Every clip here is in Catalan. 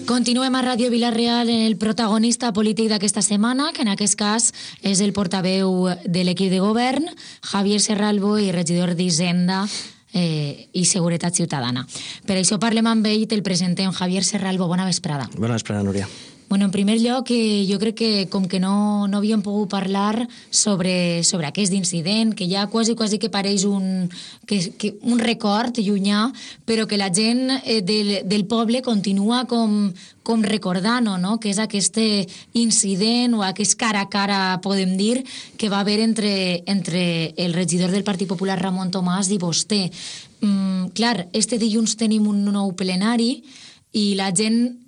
Continuem a Ràdio Vila-real en el protagonista polític d'aquesta setmana, que en aquest cas és el portaveu de l'equip de govern, Javier Serralbo, i regidor d'Hisenda i Seguretat Ciutadana. Per això parlem amb ell i te'l presentem. Javier Serralbo, bona vesprada. Bona vesprada, Núria. Bueno, en primer lloc, jo crec que com que no havíem pogut parlar sobre aquest incident, que ja quasi que pareix un record llunyà, però que la gent del poble continua com recordant-ho, no? Que és aquest incident o aquest cara a cara, podem dir, que va haver entre el regidor del Partit Popular, Ramon Tomàs, i vostè. Clar, este dilluns tenim un nou plenari i la gent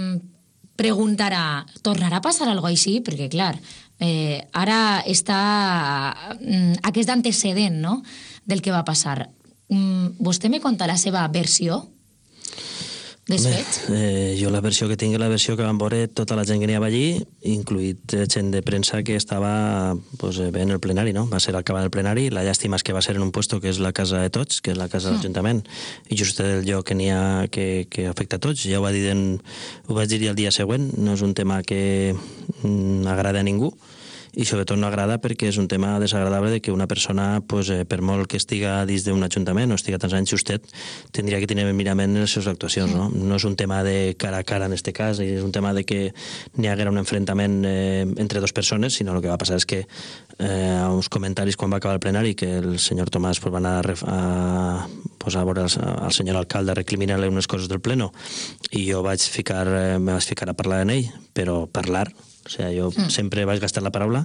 preguntarà, tornarà a passar alguna cosa així? Perquè, clar, ara està aquest antecedent, no?, del que va passar. Vostè me conta la seva versió dels fets? Jo la versió que tinc és la versió que van veure tota la gent que n'hi havia allí, incluït gent de premsa que estava veient el plenari, no? Va ser al acabar del plenari, la llàstima és que va ser en un puesto que és la casa de tots, que és la casa de l'Ajuntament, i just el lloc que n'hi ha que afecta a tots. Ja ho vaig dir el dia següent, no és un tema que agrada a ningú, i sobretot no agrada perquè és un tema desagradable de que una persona, per molt que estiga dins d'un ajuntament o estiga tants anys justet, tindria que tenir mirament en les seves actuacions, no? No és un tema de cara a cara en este cas, és un tema de que n'hi haguera un enfrontament entre dues persones, sinó el que va passar és que a uns comentaris quan va acabar el plenari que el senyor Tomàs va anar a veure al senyor alcalde a recriminar-li unes coses del pleno, i jo me vaig ficar a parlar amb ell, però parlar, o sigui, jo sempre vaig gastar la paraula,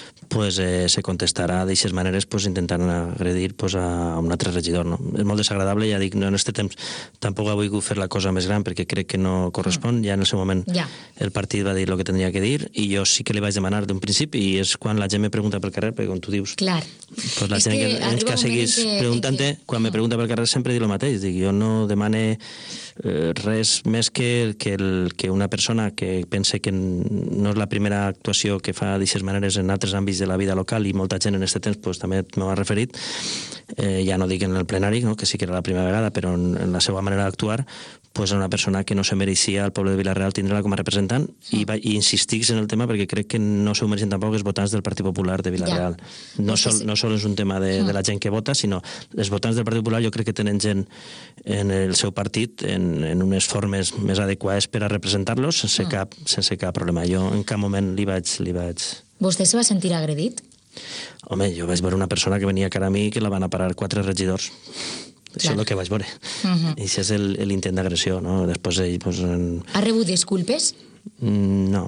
se contestarà d'aixes maneres intentant agredir a un altre regidor, no? És molt desagradable, ja dic, en aquest temps tampoc he volgut fer la cosa més gran perquè crec que no correspon, ja en el seu moment el partit va dir el que tenia que dir i jo sí que li vaig demanar d'un principi, i és quan la gent me pregunta pel carrer, perquè com tu dius, la gent que seguís preguntant-te, quan me pregunta pel carrer sempre dic el mateix, dic, jo no demane res més que una persona que pense que no és la primera actuació que fa d'aixes maneres en altres àmbits de la vida local, i molta gent en aquest temps també m'ho ha referit, ja no dic en el plenari, no? Que sí que era la primera vegada, però en la seva manera d'actuar, és una persona que no se mereixia al poble de Vila-real tindre-la com a representant, i insistix en el tema perquè crec que no s'ho mereixen tampoc els votants del Partit Popular de Vila-real. No sol és un tema de la gent que vota, sinó els votants del Partit Popular jo crec que tenen gent en el seu partit en unes formes més adequades per a representar-los sense cap problema. Jo en cap moment li vaig... Vostè se va sentir agredit? Home, jo vaig veure una persona que venia cara a mi que la van a parar 4 regidors. Això és el que vaig veure. I això és l'intent d'agressió, no? Després ell... Ha rebut disculpes? No,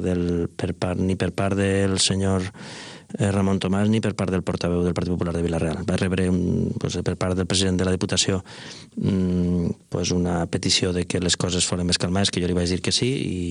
ni per part del senyor Ramon Tomàs ni per part del portaveu del Partit Popular de Vila-real. Va rebre per part del president de la Diputació una petició de que les coses foren més calmades, que jo li vaig dir que sí,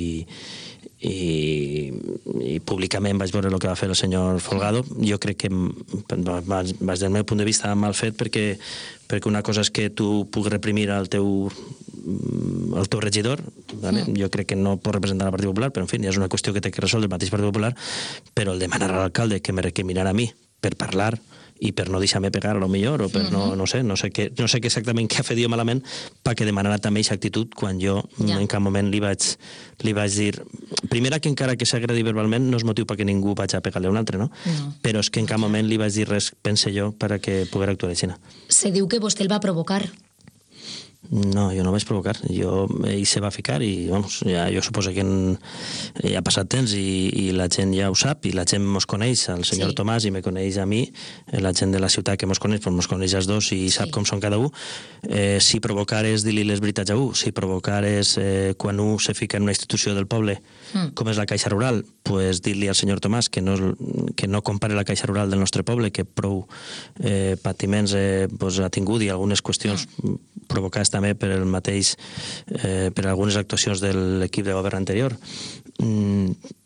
i públicament vaig veure el que va fer el senyor Folgado. Jo crec que, des del meu punt de vista, mal fet, perquè una cosa és que tu puguis reprimir el teu regidor, jo crec que no pot representar el Partit Popular, però en fi, és una qüestió que té que resoldre el mateix Partit Popular, però el demanar a l'alcalde que me recriminara a mi per parlar i per no deixar-me pegar, a lo millor, o per no sé què exactament què ha fet jo malament, perquè demanarà també aquesta actitud quan jo en cap moment li vaig dir... Primera, que encara que s'agradi verbalment no és motiu perquè ningú vaig a pegar-li a un altre, no? Però és que en cap moment li vaig dir res, pense jo, perquè poguera actuar així. Se diu que vostè el va provocar. No, jo no vaig provocar. Ell se va ficar i, jo suposo que ha passat temps i la gent ja ho sap, i la gent mos coneix, el senyor Tomàs, i me coneix a mi, la gent de la ciutat que mos coneix els dos i sap com són cada un. Si provocar és dir-li les veritats a un, si provocar és quan un se fica en una institució del poble, com és la Caixa Rural, dir-li al senyor Tomàs que no compare la Caixa Rural del nostre poble, que prou patiments ha tingut, i algunes qüestions provocades també per algunes actuacions de l'equip de govern anterior.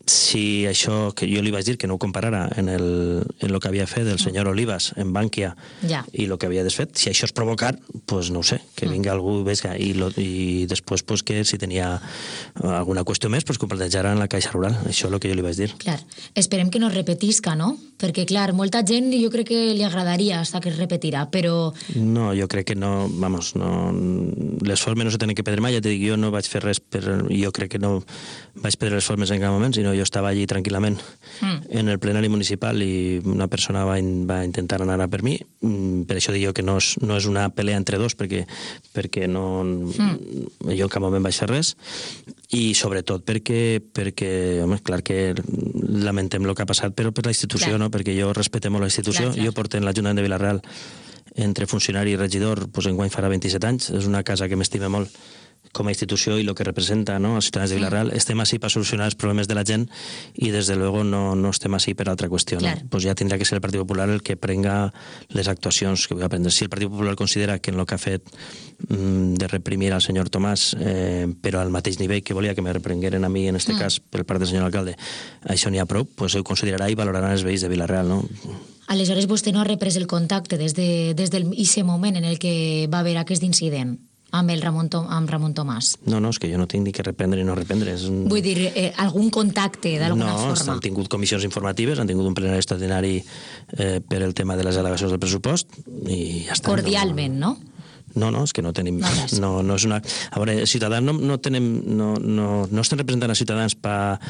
si això, que jo li vaig dir que no ho comparara en el que havia fet el senyor Olivas en Bankia i el que havia desfet, si això és provocar, pues no ho sé, que vingui algú i després pues, que si tenia alguna qüestió més, pues que ho plantejara en la Caixa Rural. Això és el que jo li vaig dir. Clar, esperem que no es repetisca, no? Perquè, clar, molta gent jo crec que li agradaria hasta que es repetirà, però... No, jo crec que no, vamos, no... Les formes no se tenen que perdre mai, ja t'he dit, jo no vaig fer res, jo crec que no vaig perdre les formes en cap moment, sinó jo estava allí tranquil·lament en el plenari municipal i una persona va intentar anar per mi. Per això dic jo que no és una pelea entre dos, perquè no, jo en cap moment vaig fer res, i sobretot perquè home, clar que lamentem el que ha passat, però per la institució, no? Perquè jo respecte molt la institució. Jo porto en l'Ajuntament de Vila-real entre funcionari i regidor, doncs enguany farà 27 anys, és una casa que m'estima molt com a institució i el que representa, no?, els ciutadans de Vila-real. Estem així per solucionar els problemes de la gent i des de luego no estem així per altra qüestió. No? Pues ja tindrà que ser el Partit Popular el que prenga les actuacions que vull aprendre. Si el Partit Popular considera que en el que ha fet de reprimir al senyor Tomàs, però al mateix nivell que volia que me reprengueren a mi, en este cas, per part del senyor alcalde, això n'hi ha prou, pues ho considerarà i valoraran els veïns de Vila-real, no? Aleshores, vostè no ha reprès el contacte des d'aquest moment en el que va haver aquest incident amb Ramon Tomàs? No, és que jo no tinc ni que reprendre ni no reprendre. Vull dir, algun contacte d'alguna forma? No, han tingut comissions informatives, han tingut un plenari extraordinari per el tema de les al·legacions del pressupost i ja està. Cordialment, no? No, és que no tenim... No és una... A veure, Ciutadans no estem representant a Ciutadans per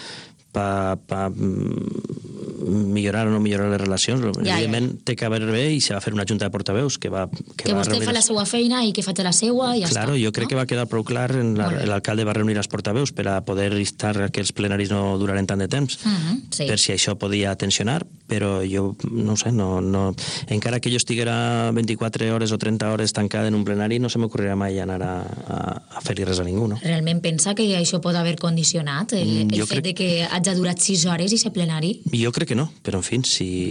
millorar o no millorar les relacions. Evidentment té que haver bé i se va fer una junta de portaveus que vostè fa la seva feina i que faig la seva i ja està. Claro, jo crec que va quedar prou clar, l'alcalde va reunir els portaveus per a poder instar que els plenaris no duraren tant de temps, per si això podia tensionar, però jo no ho sé, encara que jo estiguera 24 hores o 30 hores tancada en un plenari, no se m'ocorrirà mai anar a fer-li res a ningú, no? Realment pensa que això pot haver condicionat el fet de que hagi durat 6 hores i ser plenari? Jo crec que no, però en fi,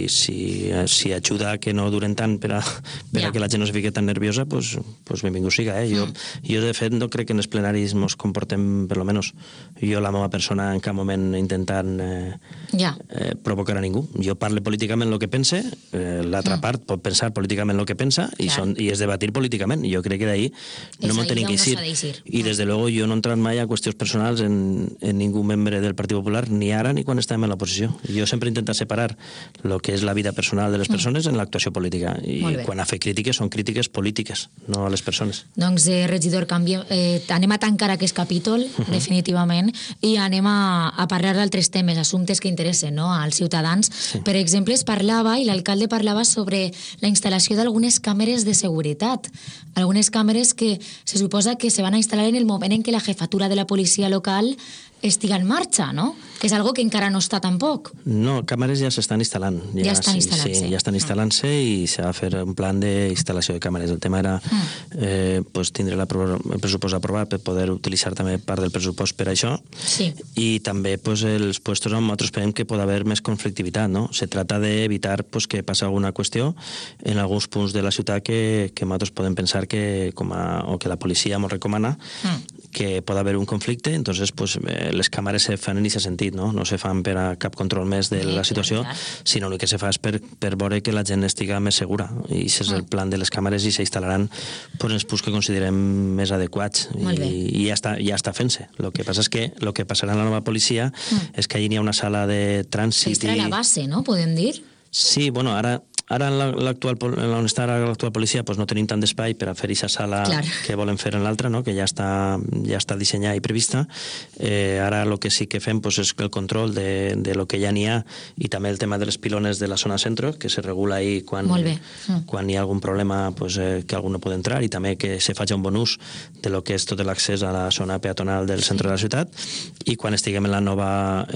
si ajuda a que no duren tant per a que la gent no se fiqui tan nerviosa, pues benvingut siga, Jo de fet no crec que en els plenaris mos comportem, per lo menos, jo la meva persona en cap moment intentant provocar a ningú. Jo parlo políticament el que pense, l'altra part pot pensar políticament el que pensa i és debatir políticament. Jo crec que d'ahí no m'ho tenim que dir. I des de luego jo no he entrat mai a qüestions personals en ningú membre del Partit Popular, ni ara ni quan estàvem en l'oposició. Jo sempre he intentat separar el que és la vida personal de les persones en l'actuació política. I quan ha fet crítiques, són crítiques polítiques, no a les persones. Doncs, regidor, anem a tancar aquest capítol, definitivament, i anem a parlar d'altres temes, assumptes que interessen als ciutadans. Per exemple, es parlava, i l'alcalde parlava sobre la instal·lació d'algunes càmeres de seguretat. Algunes càmeres que se suposa que se van a instal·lar en el moment en què la jefatura de la policia local estiga en marxa, no? Que és algo que encara no està tampoc. No, càmeres ja s'estan instal·lant. Ja estan instal·lant-se. Sí, ja estan instal·lant-se i s'ha de fer un plan d'instal·lació de càmeres. El tema era tindre el pressupost aprovat per poder utilitzar també part del pressupost per això. Sí. I també els puestos on nosaltres esperem que pot haver més conflictivitat, no? Se trata d'evitar que passi alguna qüestió en alguns punts de la ciutat que nosaltres podem pensar o que la policia ens recomana que pot haver un conflicte, entonces les càmeres se fan en aquest sentit, no se fan per a cap control més de la situació, sinó que se fa és per veure que la gent estiga més segura, i aquest és el plan de les càmeres i s'instal·laran els punts que considerem més adequats i ja està fent-se. El que passa és que el que passarà en la nova policia és que allí n'hi ha una sala de trànsit. Estarà a la base, no? Podem dir? Sí, bueno, ara on està l'actual policia no tenim tant d'espai per a fer aquesta sala que volem fer en l'altra, que ja està dissenyada i prevista. Ara el que sí que fem és el control de lo que ja n'hi ha i també el tema de les pilones de la zona centro, que se regula ahí quan hi ha algun problema que algú no pot entrar, i també que se faci un bon ús de lo que és tot l'accés a la zona peatonal del centre de la ciutat, i quan estiguem en la nova